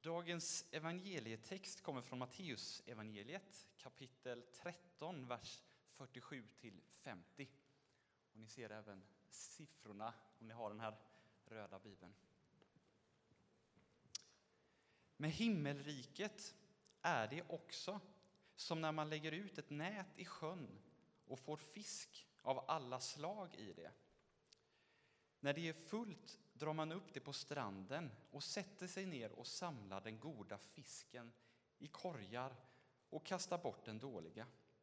Dagens evangelietext kommer från Matteus evangeliet, kapitel 13, vers 47-50. Och ni ser även siffrorna om ni har den här röda bibeln. Med himmelriket är det också som när man lägger ut ett nät i sjön och får fisk av alla slag i det. När det är fullt drar man upp det på stranden och sätter sig ner och samlar den goda fisken i korgar och kastar bort den dåliga.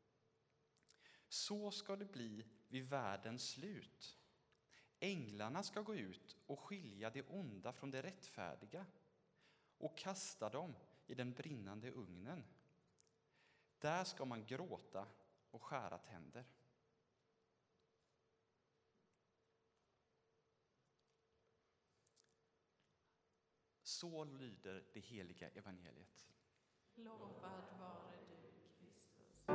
Så ska det bli vid världens slut. Änglarna ska gå ut och skilja det onda från det rättfärdiga och kasta dem i den brinnande ugnen. Där ska man gråta och skära tänder. Så lyder det heliga evangeliet. Lovad vare du, Kristus.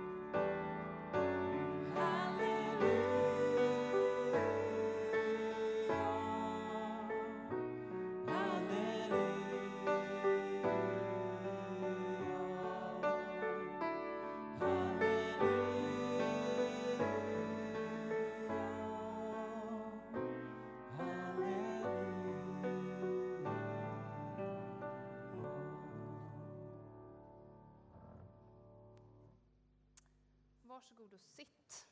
Varsågod och sitt.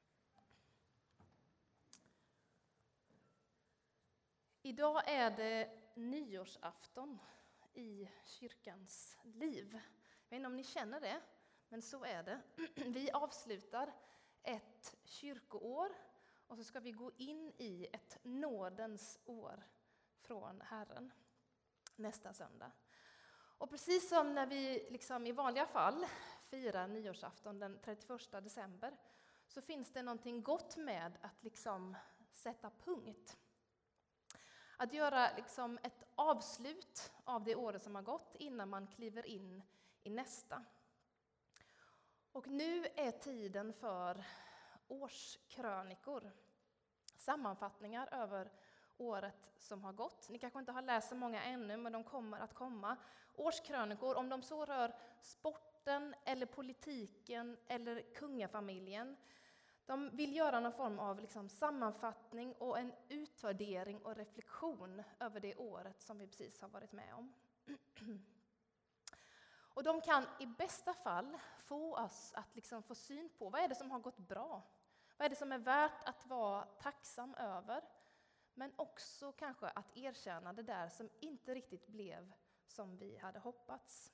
Idag är det nyårsafton i kyrkans liv. Jag vet inte om ni känner det, men så är det. Vi avslutar ett kyrkoår och så ska vi gå in i ett nådens år från Herren nästa söndag. Och precis som när vi i vanliga fall firar nyårsafton den 31 december så finns det någonting gott med att sätta punkt. Att göra ett avslut av det året som har gått innan man kliver in i nästa. Och nu är tiden för årskrönikor. Sammanfattningar över året som har gått. Ni kanske inte har läst så många ännu, men de kommer att komma. Årskrönikor, om de så rör sporten eller politiken eller kungafamiljen. De vill göra någon form av sammanfattning och en utvärdering och reflektion över det året som vi precis har varit med om. Och de kan i bästa fall få oss att få syn på vad är det som har gått bra. Vad är det som är värt att vara tacksam över. Men också kanske att erkänna det där som inte riktigt blev som vi hade hoppats.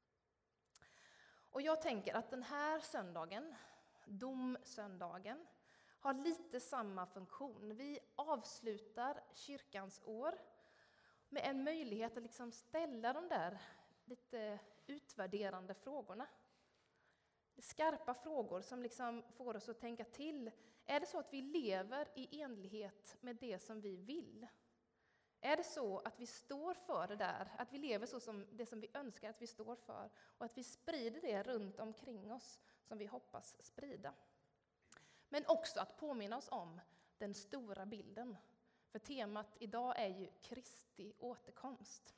Och jag tänker att den här söndagen, domsöndagen, har lite samma funktion. Vi avslutar kyrkans år med en möjlighet att ställa de där lite utvärderande frågorna. Skarpa frågor som får oss att tänka till. Är det så att vi lever i enlighet med det som vi vill? Är det så att vi står för det där, att vi lever så som det som vi önskar att vi står för och att vi sprider det runt omkring oss som vi hoppas sprida? Men också att påminna oss om den stora bilden. För temat idag är ju Kristi återkomst.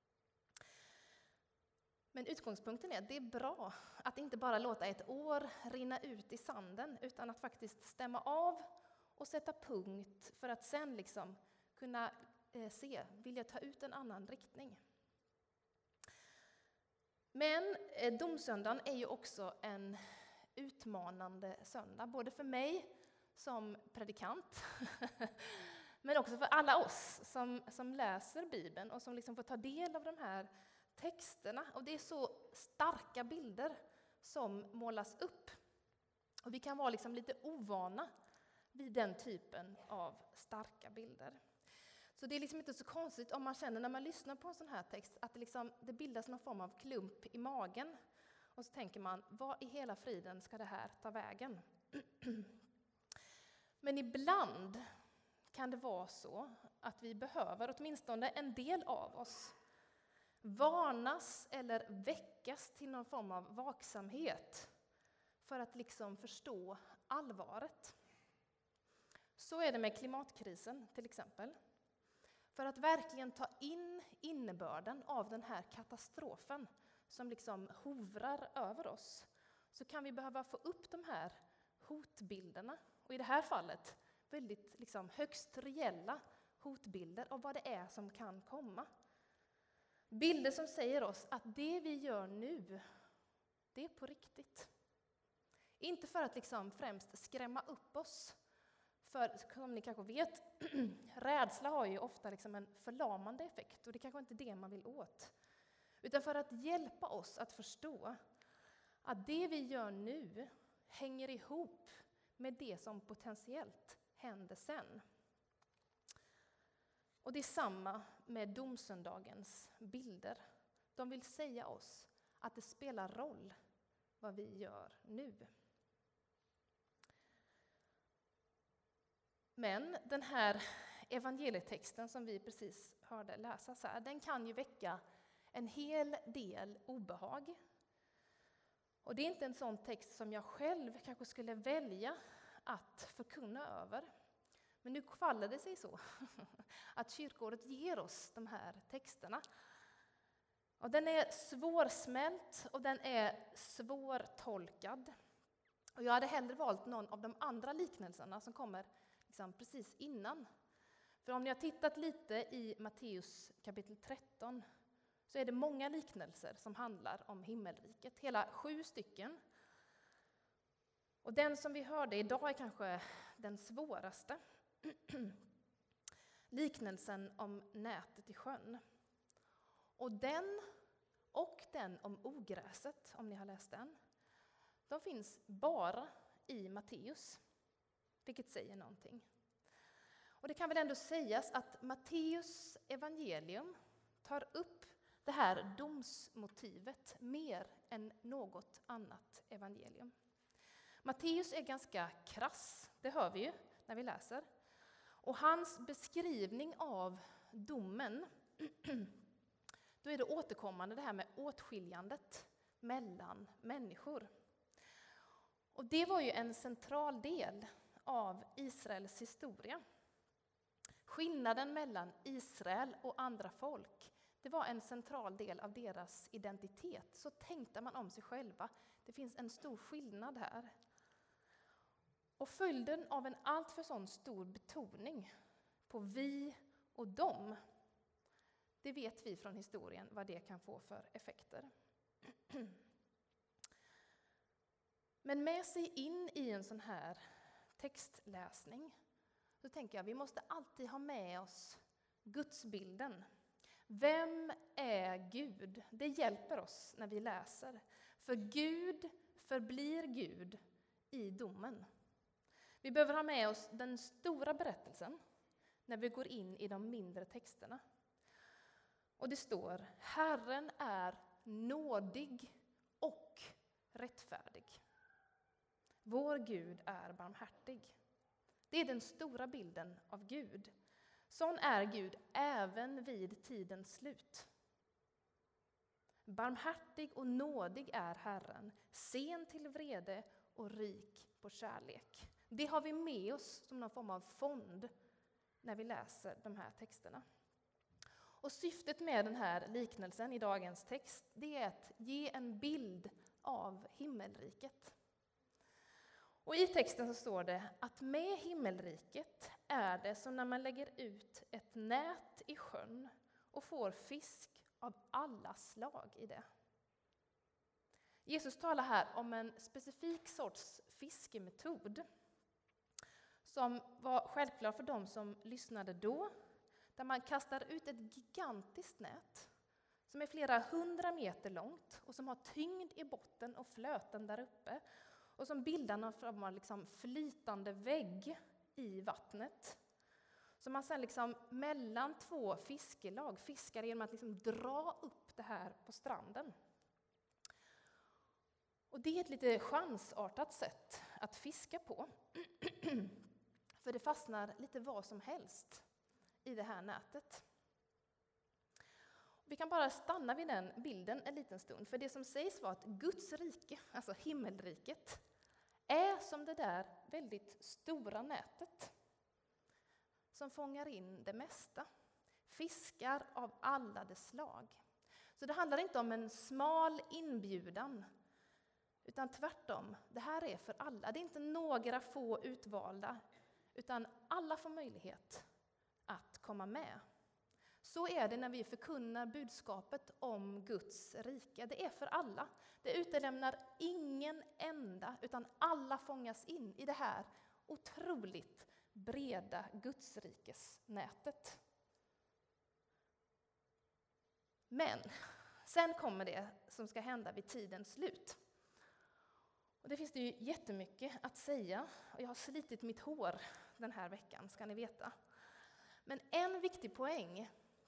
Men utgångspunkten är att det är bra att inte bara låta ett år rinna ut i sanden utan att faktiskt stämma av och sätta punkt för att sen kunna se, vill jag ta ut en annan riktning. Men domsöndagen är ju också en utmanande söndag, både för mig som predikant men också för alla oss som läser Bibeln och som får ta del av de här texterna. Och det är så starka bilder som målas upp. Och vi kan vara lite ovana vid den typen av starka bilder. Så det är inte så konstigt om man känner när man lyssnar på en sån här text att det bildas någon form av klump i magen. Och så tänker man, vad i hela friden ska det här ta vägen? Men ibland kan det vara så att vi behöver, åtminstone en del av oss, varnas eller väckas till någon form av vaksamhet för att förstå allvaret. Så är det med klimatkrisen till exempel. För att verkligen ta in innebörden av den här katastrofen som liksom hovrar över oss, så kan vi behöva få upp de här hotbilderna. Och i det här fallet väldigt liksom högst reella hotbilder av vad det är som kan komma. Bilder som säger oss att det vi gör nu, det är på riktigt. Inte för att liksom främst skrämma upp oss. För som ni kanske vet, rädsla har ju ofta liksom en förlamande effekt, och det kanske inte är det man vill åt. Utan för att hjälpa oss att förstå att det vi gör nu hänger ihop med det som potentiellt händer sen. Och det är samma med domsöndagens bilder. De vill säga oss att det spelar roll vad vi gör nu. Men den här evangelietexten som vi precis hörde läsas här, den kan ju väcka en hel del obehag. Och det är inte en sån text som jag själv kanske skulle välja att förkunna över. Men nu faller det sig så att kyrkoåret ger oss de här texterna. Och den är svårsmält och den är svårtolkad. Och jag hade hellre valt någon av de andra liknelserna som kommer liksom precis innan. För om ni har tittat lite i Matteus kapitel 13 så är det många liknelser som handlar om himmelriket. Hela 7 stycken. Och den som vi hörde idag är kanske den svåraste. Liknelsen om nätet i sjön. Och den om ogräset, om ni har läst den, de finns bara i Matteus, vilket säger någonting. Och det kan väl ändå sägas att Matteus evangelium tar upp det här domsmotivet mer än något annat evangelium. Matteus är ganska krass, det hör vi ju när vi läser. Och hans beskrivning av domen, då är det återkommande det här med åtskiljandet mellan människor. Och det var ju en central del av Israels historia. Skillnaden mellan Israel och andra folk, det var en central del av deras identitet. Så tänkte man om sig själva. Det finns en stor skillnad här. Och följden av en alltför sån stor betoning på vi och dem, det vet vi från historien vad det kan få för effekter. Men med sig in i en sån här textläsning så tänker jag vi måste alltid ha med oss gudsbilden. Vem är Gud? Det hjälper oss när vi läser. För Gud förblir Gud i domen. Vi behöver ha med oss den stora berättelsen när vi går in i de mindre texterna. Och det står, Herren är nådig och rättfärdig. Vår Gud är barmhärtig. Det är den stora bilden av Gud. Sån är Gud även vid tidens slut. Barmhärtig och nådig är Herren, sen till vrede och rik på kärlek. Det har vi med oss som någon form av fond när vi läser de här texterna. Och syftet med den här liknelsen i dagens text, det är att ge en bild av himmelriket. Och i texten så står det att med himmelriket är det som när man lägger ut ett nät i sjön och får fisk av alla slag i det. Jesus talar här om en specifik sorts fiskemetod som var självklar för de som lyssnade då, där man kastar ut ett gigantiskt nät som är flera 100 meter långt och som har tyngd i botten och flöten där uppe och som bildar någon form av liksom flytande vägg i vattnet. Så man sen liksom mellan 2 fiskelag fiskar genom att liksom dra upp det här på stranden. Och det är ett lite chansartat sätt att fiska på. För det fastnar lite vad som helst i det här nätet. Vi kan bara stanna vid den bilden en liten stund. För det som sägs var att Guds rike, alltså himmelriket, är som det där väldigt stora nätet som fångar in det mesta. Fiskar av alla dess slag. Så det handlar inte om en smal inbjudan, utan tvärtom. Det här är för alla. Det är inte några få utvalda, utan alla får möjlighet att komma med. Så är det när vi förkunnar budskapet om Guds rike. Det är för alla. Det utelämnar ingen enda, utan alla fångas in i det här otroligt breda Gudsrikesnätet. Men sen kommer det som ska hända vid tidens slut. Och det finns det ju jättemycket att säga. Och jag har slitit mitt hår den här veckan, ska ni veta. Men en viktig poäng,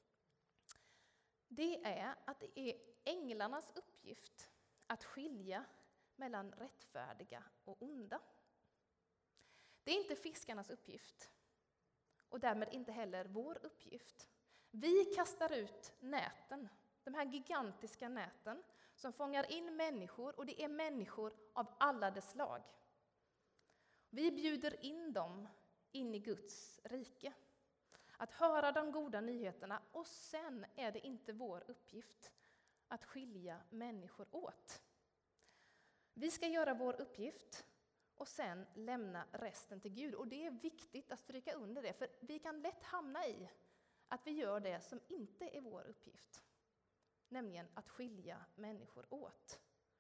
det är att det är änglarnas uppgift att skilja mellan rättfärdiga och onda. Det är inte fiskarnas uppgift, och därmed inte heller vår uppgift. Vi kastar ut näten, de här gigantiska näten som fångar in människor, och det är människor av alla dess slag. Vi bjuder in dem in i Guds rike. Att höra de goda nyheterna, och sen är det inte vår uppgift att skilja människor åt. Vi ska göra vår uppgift och sen lämna resten till Gud. Och det är viktigt att stryka under det, för vi kan lätt hamna i att vi gör det som inte är vår uppgift. Nämligen att skilja människor åt.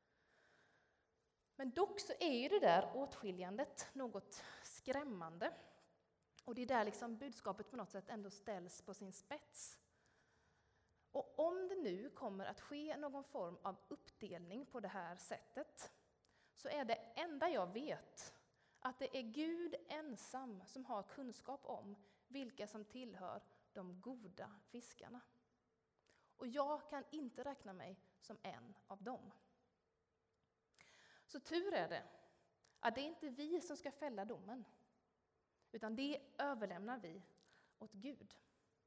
Men dock så är ju det där åtskiljandet något skrämmande. Och det är där liksom budskapet på något sätt ändå ställs på sin spets. Och om det nu kommer att ske någon form av uppdelning på det här sättet, så är det enda jag vet att det är Gud ensam som har kunskap om vilka som tillhör de goda fiskarna. Och jag kan inte räkna mig som en av dem. Så tur är det att det är inte vi som ska fälla domen, utan det överlämnar vi åt Gud.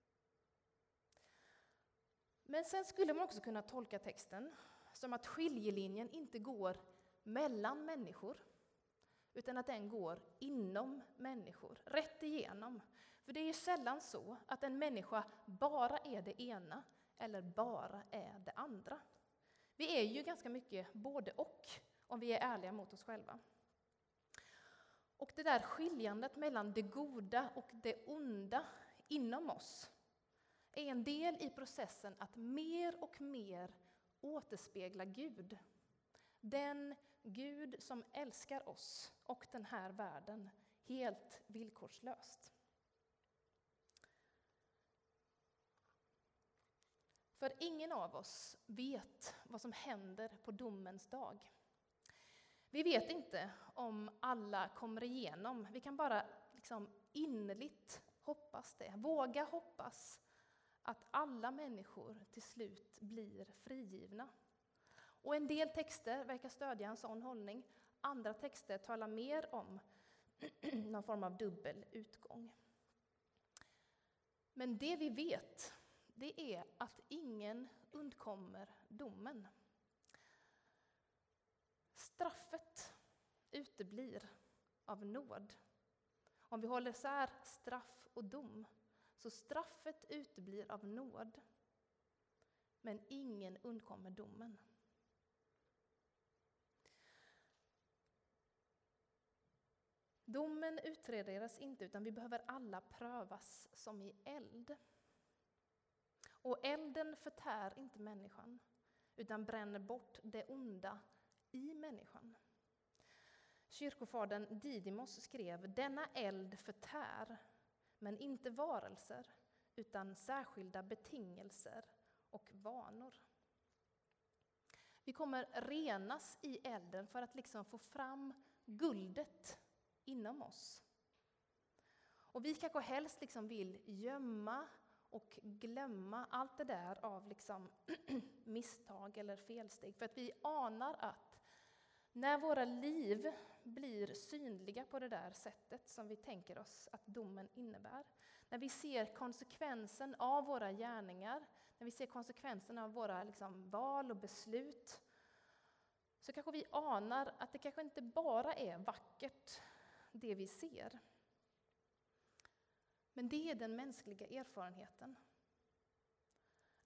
Men sen skulle man också kunna tolka texten som att skiljelinjen inte går mellan människor, utan att den går inom människor, rätt igenom. För det är ju sällan så att en människa bara är det ena eller bara är det andra. Vi är ju ganska mycket både och, om vi är ärliga mot oss själva. Och det där skiljandet mellan det goda och det onda inom oss är en del i processen att mer och mer återspegla Gud. Den Gud som älskar oss och den här världen helt villkorslöst. För ingen av oss vet vad som händer på domens dag. Vi vet inte om alla kommer igenom. Vi kan bara innerligt hoppas det. Våga hoppas att alla människor till slut blir frigivna. Och en del texter verkar stödja en sån hållning. Andra texter talar mer om någon form av dubbel utgång. Men det vi vet, det är att ingen undkommer domen. Straffet uteblir av nåd. Om vi håller isär straff och dom, så straffet uteblir av nåd. Men ingen undkommer domen. Domen utrederas inte, utan vi behöver alla prövas som i eld. Och elden förtär inte människan, utan bränner bort det onda i människan. Kyrkofadern Didymos skrev: denna eld förtär, men inte varelser, utan särskilda betingelser och vanor. Vi kommer renas i elden för att få fram guldet inom oss. Och vi kanske helst vill gömma och glömma allt det där av misstag eller felsteg. För att vi anar att när våra liv blir synliga på det där sättet som vi tänker oss att domen innebär, när vi ser konsekvensen av våra gärningar, när vi ser konsekvensen av våra val och beslut, så kanske vi anar att det kanske inte bara är vackert det vi ser. Men det är den mänskliga erfarenheten.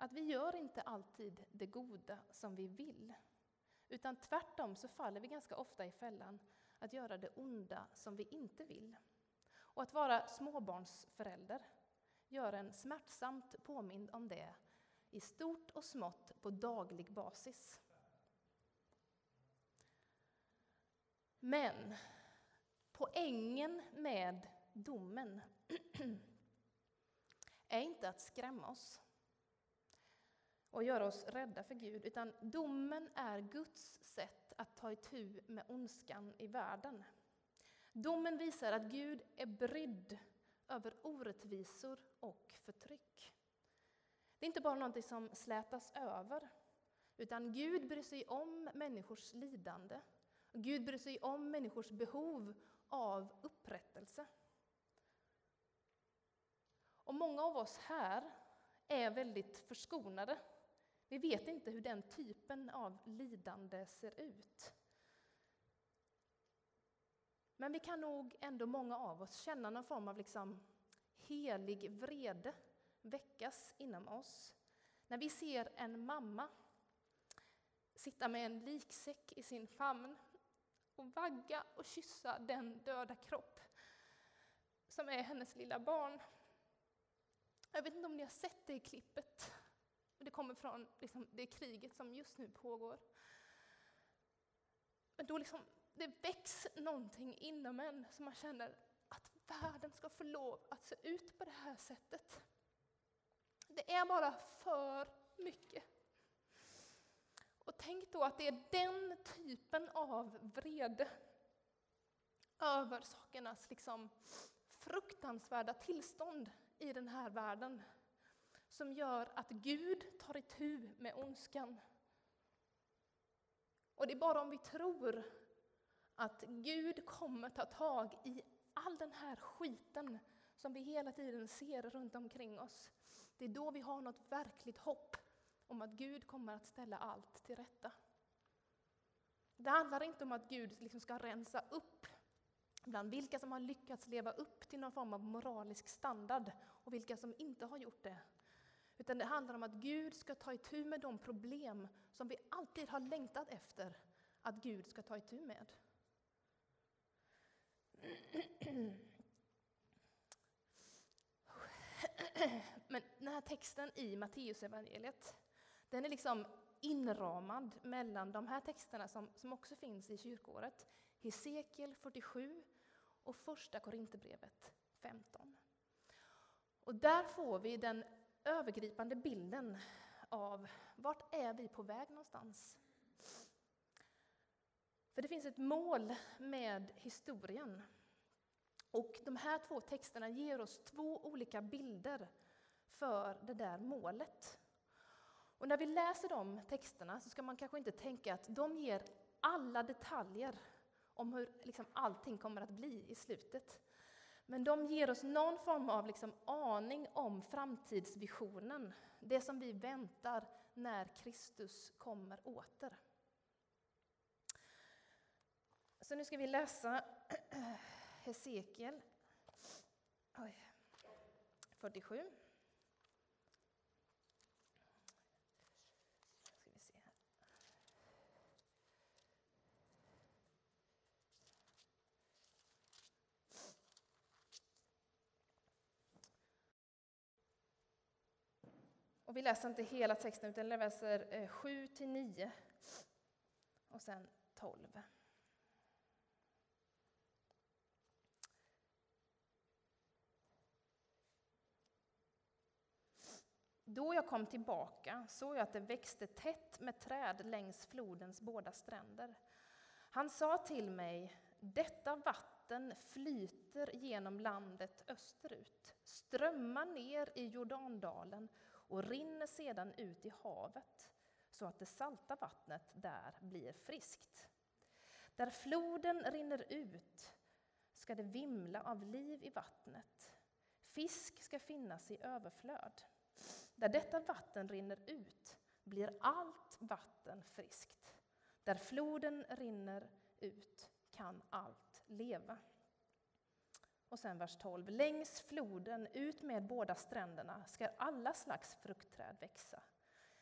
att vi gör inte alltid det goda som vi vill. Utan tvärtom så faller vi ganska ofta i fällan att göra det onda som vi inte vill. Och att vara småbarnsförälder gör en smärtsamt påmind om det i stort och smått på daglig basis. Men poängen med domen är inte att skrämma oss och göra oss rädda för Gud, utan domen är Guds sätt att ta itu med ondskan i världen. Domen visar att Gud är brydd över orättvisor och förtryck. Det är inte bara något som slätas över, utan Gud bryr sig om människors lidande. Gud bryr sig om människors behov av upprättelse. Och många av oss här är väldigt förskonade. Vi vet inte hur den typen av lidande ser ut. Men vi kan nog ändå, många av oss, känna någon form av helig vrede väckas inom oss. När vi ser en mamma sitta med en liksäck i sin famn och vagga och kyssa den döda kropp som är hennes lilla barn. Jag vet inte om ni har sett det i klippet. Det kommer från det kriget som just nu pågår. Men då det väcks någonting inom en som man känner att världen ska få lov att se ut på det här sättet. Det är bara för mycket. Och tänk då att det är den typen av vrede över sakernas fruktansvärda tillstånd i den här världen som gör att Gud tar itu med ondskan. Och det är bara om vi tror att Gud kommer ta tag i all den här skiten som vi hela tiden ser runt omkring oss. Det är då vi har något verkligt hopp om att Gud kommer att ställa allt till rätta. Det handlar inte om att Gud ska rensa upp bland vilka som har lyckats leva upp till någon form av moralisk standard och vilka som inte har gjort det. Utan det handlar om att Gud ska ta itu med de problem som vi alltid har längtat efter att Gud ska ta itu med. Men den här texten i Matteusevangeliet, den är inramad mellan de här texterna som också finns i kyrkåret. Hesekiel 47 och första Korinthierbrevet 15. Och där får vi den övergripande bilden av vart är vi på väg någonstans. För det finns ett mål med historien. Och de här två texterna ger oss två olika bilder för det där målet. Och när vi läser de texterna så ska man kanske inte tänka att de ger alla detaljer om hur allting kommer att bli i slutet. Men de ger oss någon form av aning om framtidsvisionen. Det som vi väntar när Kristus kommer åter. Så nu ska vi läsa Hesekiel 47. Ska vi se här. Och vi läser inte hela texten utan läser 7-9 och sen 12. Då jag kom tillbaka såg jag att det växte tätt med träd längs flodens båda stränder. Han sa till mig, detta vatten flyter genom landet österut, strömmar ner i Jordandalen och rinner sedan ut i havet, så att det salta vattnet där blir friskt. Där floden rinner ut ska det vimla av liv i vattnet. Fisk ska finnas i överflöd. Där detta vatten rinner ut blir allt vatten friskt. Där floden rinner ut kan allt leva. Och sen vers 12. Längs floden ut med båda stränderna ska alla slags fruktträd växa.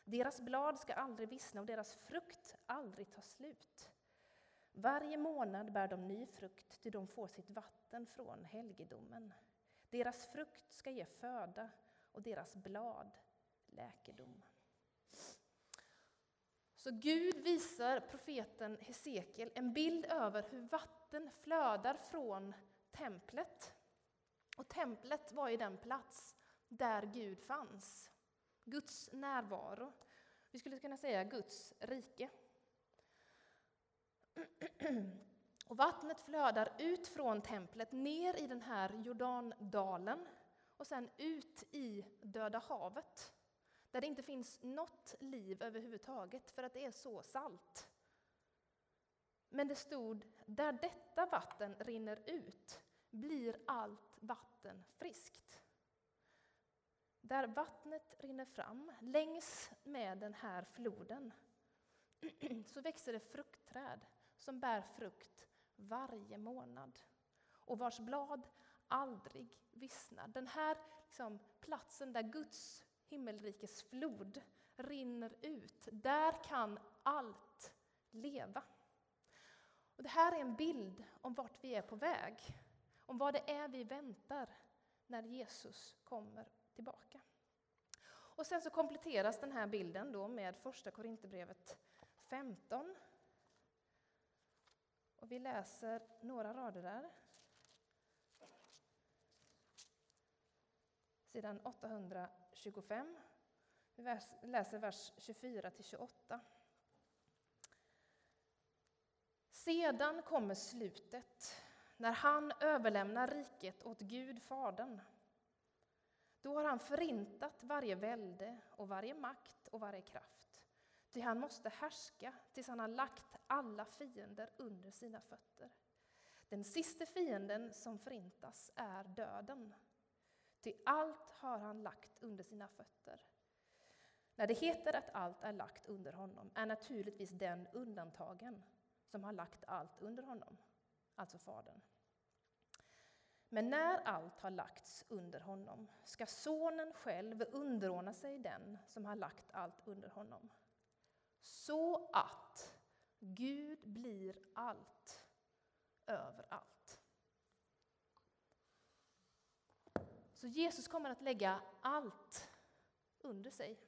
Deras blad ska aldrig vissna och deras frukt aldrig ta slut. Varje månad bär de ny frukt, till de får sitt vatten från helgedomen. Deras frukt ska ge föda och deras blad läkedom. Så Gud visar profeten Hesekiel en bild över hur vatten flödar från templet. Och templet var ju den plats där Gud fanns. Guds närvaro. Vi skulle kunna säga Guds rike. Och vattnet flödar ut från templet ner i den här Jordandalen och sen ut i Döda havet. Där det inte finns något liv överhuvudtaget för att det är så salt. Men det stod, där detta vatten rinner ut blir allt vatten friskt. Där vattnet rinner fram längs med den här floden så växer det fruktträd som bär frukt varje månad och vars blad aldrig vissnar. Den här platsen där Guds himmelrikes flod rinner ut, där kan allt leva. Och det här är en bild om vart vi är på väg, om vad det är vi väntar när Jesus kommer tillbaka. Och sen så kompletteras den här bilden då med första Korinthierbrevet 15. Och vi läser några rader där. Sidan 825. Vi läser vers 24-28. Sedan kommer slutet, när han överlämnar riket åt Gud Fadern. Då har han förintat varje välde och varje makt och varje kraft. Ty han måste härska tills han har lagt alla fiender under sina fötter. Den sista fienden som förintas är döden. Ty allt har han lagt under sina fötter. När det heter att allt är lagt under honom är naturligtvis den undantagen som har lagt allt under honom, alltså Fadern. Men när allt har lagts under honom ska sonen själv underordna sig den som har lagt allt under honom. Så att Gud blir allt överallt. Så Jesus kommer att lägga allt under sig.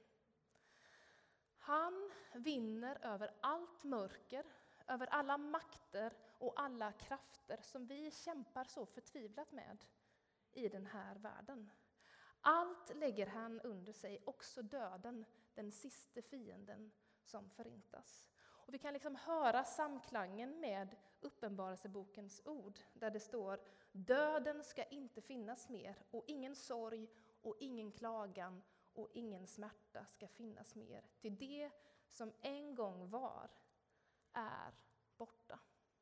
Han vinner över allt mörker, över alla makter och alla krafter som vi kämpar så förtvivlat med i den här världen. Allt lägger han under sig, också döden, den sista fienden som förintas. Och vi kan höra samklangen med Uppenbarelsebokens ord där det står: döden ska inte finnas mer och ingen sorg och ingen klagan och ingen smärta ska finnas mer. Till det som en gång var är borta.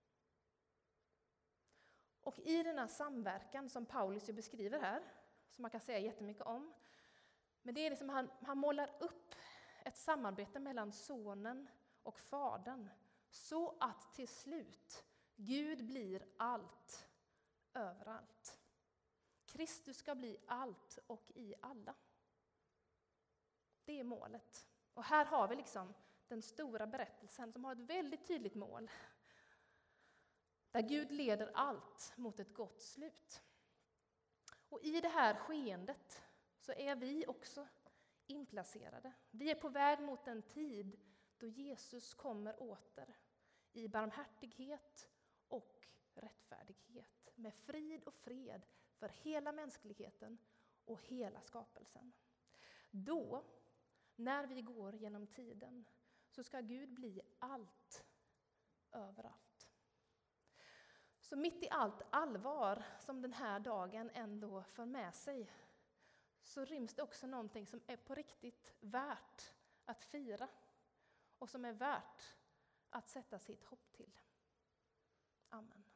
Och i den här samverkan som Paulus ju beskriver här, som man kan säga jättemycket om, men det är han målar upp ett samarbete mellan sonen och fadern, så att till slut Gud blir allt överallt. Kristus ska bli allt och i alla. Det är målet. Och här har vi den stora berättelsen som har ett väldigt tydligt mål. Där Gud leder allt mot ett gott slut. Och i det här skeendet så är vi också inplacerade. Vi är på väg mot en tid då Jesus kommer åter i barmhärtighet och rättfärdighet. Med frid och fred för hela mänskligheten och hela skapelsen. Då, när vi går genom tiden, så ska Gud bli allt överallt. Så mitt i allt allvar som den här dagen ändå för med sig, så ryms det också någonting som är på riktigt värt att fira och som är värt att sätta sitt hopp till. Amen.